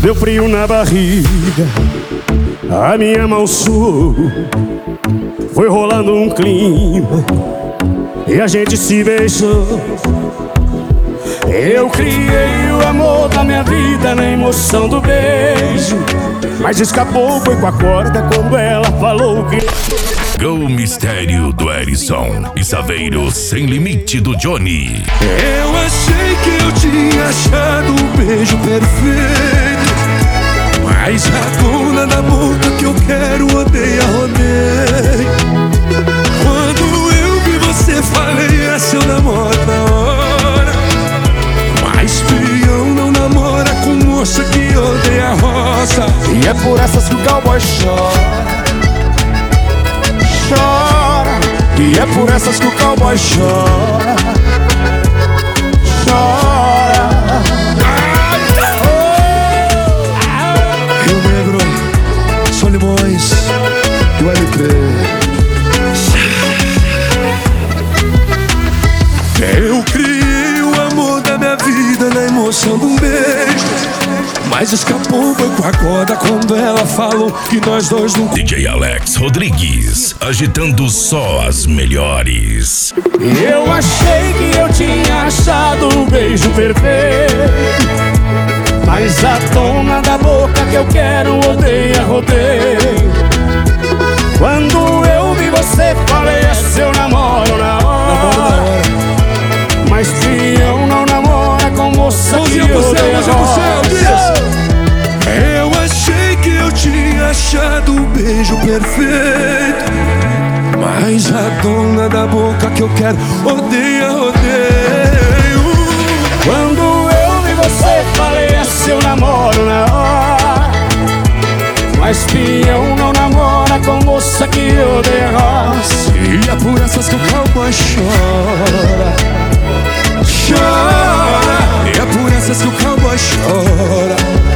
deu frio na barriga, a minha mão suou, foi rolando um clima e a gente se beijou. Eu criei o amor da minha vida na emoção do beijo, mas escapou, foi com a corda quando ela falou que... Go Mistério do Erison e Saveiro Sem Limite do Johnny. Eu achei que eu tinha achado o beijo perfeito, mas a dona da boca que eu quero odeia, rodeio. Quando eu vi você falei, é seu namoro na hora, mas peão não namora com moça que odeia rosa. E é por essas que o cowboy chora, chora. E é por essas que o cowboy chora, chora. Rio Negro, Solimões do LP. Eu criei o amor da minha vida na emoção de um beijo, mas escapou, foi com a corda quando ela falou que nós dois não... DJ Alex Rodrigues, agitando só as melhores. Eu achei que eu tinha achado o beijo perfeito, mas a dona da boca que eu quero odeia, rodeio. Quando eu vi você falei, é seu namoro na hora, mas peão não namora com moça que odeia rosa. Eu achei que eu tinha achado o beijo perfeito, mas a dona da boca que eu quero odeia, rodeio. Quando eu vi você falei, é seu namoro na hora, mas peão não namora com moça que odeia rosa. E é por essas que o cowboy chora, chora. E é por essas que o cowboy chora,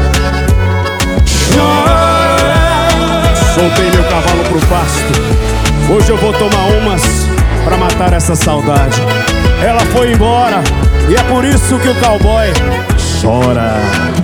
chora. Soltei meu cavalo pro pasto, hoje eu vou tomar umas pra matar essa saudade. Ela foi embora e é por isso que o cowboy chora.